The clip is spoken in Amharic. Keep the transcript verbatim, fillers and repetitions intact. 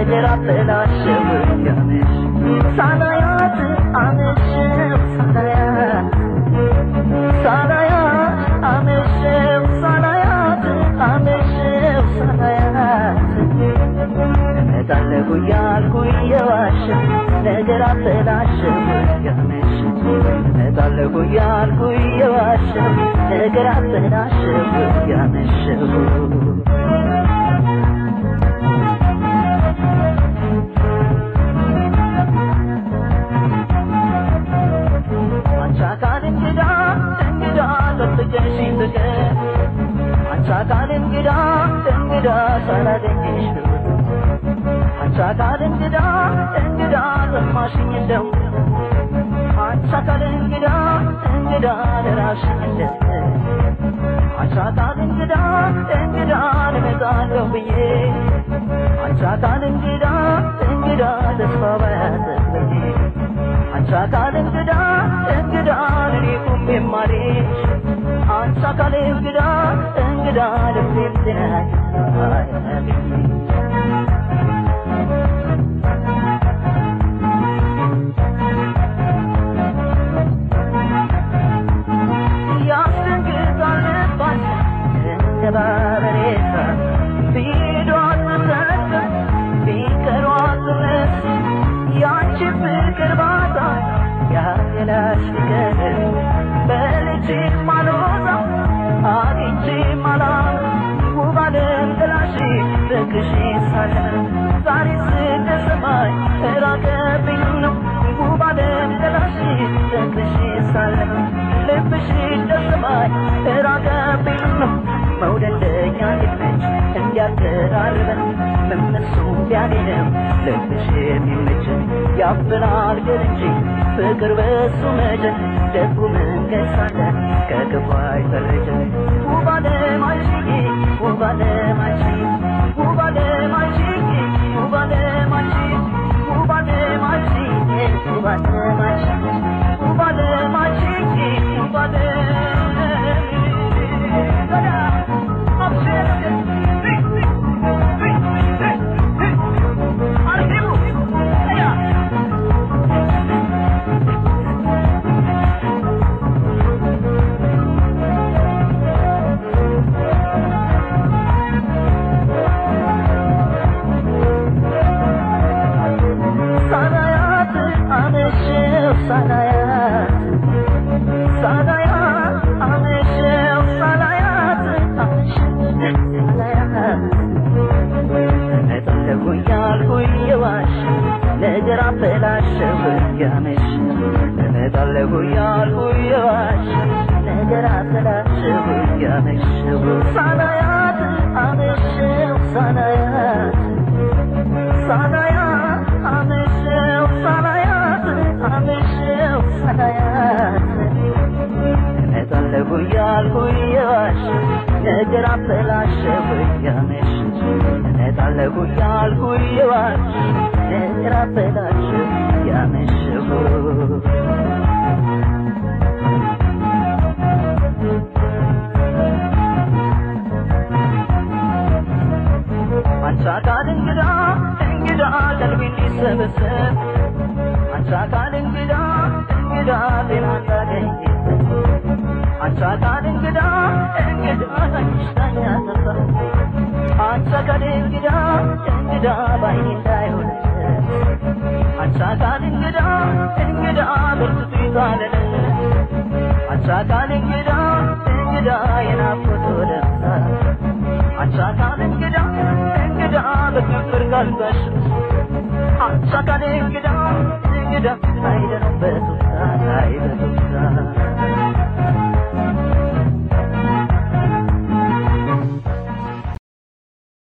ነገር አበላሸው ያመሽ ሳላያት አመሸው ሳላያት ሳላያት አመሸው ሳላያት አመሸው ሳላያት እመጣለሁ ያልኩ የዋሽ ነገር አበላሸው ያመሽ እመጣለሁ ያልኩ የዋሽ ነገር አበላሸው ያመሸው አንቻካን እንግዳ እንግዳ ለፍቀሽ ፍቅር አንቻካን እንግዳ እንግዳ ሳላገኝሽ አንቻካን እንግዳ እንግዳ ለማሽኝ እንደው አንቻካን እንግዳ እንግዳ ለራሽኝ እንደው አንቻካን እንግዳ እንግዳ ለመጣለው ብዬ አንቻካን እንግዳ እንግዳ ተስፋ ባያተብኝ አንቻካን እንግዳ እንግዳ ለኔኩም የማሪ አንቻካን እንግዳ እንግዳ ለኔም ተናይ ያስደንግጣል ባሽ እንደባበሬታ ቢዷት ተሰጠ ቢቀሯት ነስ ያንቺ ፍቅር ባታ ያገላሽ ፍቅር በልጅ ማሎዛ አግኝቼ ማላም ውባለም ጥላሽ ፍቅርሽ ሳለ ዛሬ ስደ ሰማይ ራቀብኝ ነው ውባለም ጥላሽ ፍቅርሽ ሳለ ልብሽ እንደ ሰማይ ራቀብኝ ነው መውደደኛ ልጅ እንዲያቀራርበን መመሱ ቢያገኘው ልብሽ የሚመች ያፍናል ግን እንጂ ፍቅር በሱ መጀን ደጉ መንገድ ሳለ ከክፉ አይፈረጅም ውባለማችኝ ውባለማችኝ ውባለማችኝ ውባለማችኝ ውባለማችኝ ውባለማችኝ ውባለማችኝ ውባለማችኝ ሳላያት ሳላያት አመሸው ሳላያት ሳላያት እመጣለሁ ያልኩ የዋሽ ነገር አበላሸው ያመሽ እመጣለሁ ያልኩ የዋሽ ነገር አበላሸው ያመሸው ሳላያት አመሸው ሳላያት ሳላያት አመሸው ሳላያት አመሸው ሳላያት እመጣለሁ ያልኩ የዋሽ ነገር አበላሸው ያመሽ እመጣለሁ ያልኩ የዋሽ ነገር አበላሸው ያመሸው አንቻካን እንግዳ እንግዳ ቀልቤ እንዲሰበሰብ አንቻካን እንግዳ እንግዳ ጤና እንዳገኝ አንቻካን እንግዳ እንግዳ አንቺስተኛ ተፋ አንቻካን እንግዳ እንግዳ ባይኔ እንዳይሆን አንቻካን እንግዳ እንግዳ በርቱ ይዛለለ አንቻካን እንግዳ እንግዳ የናፍቆት ወደሳ አንቻካን እንግዳ እንግዳ በፍቅር ካልጋሽ አንቻካን እንግዳ እንግዳ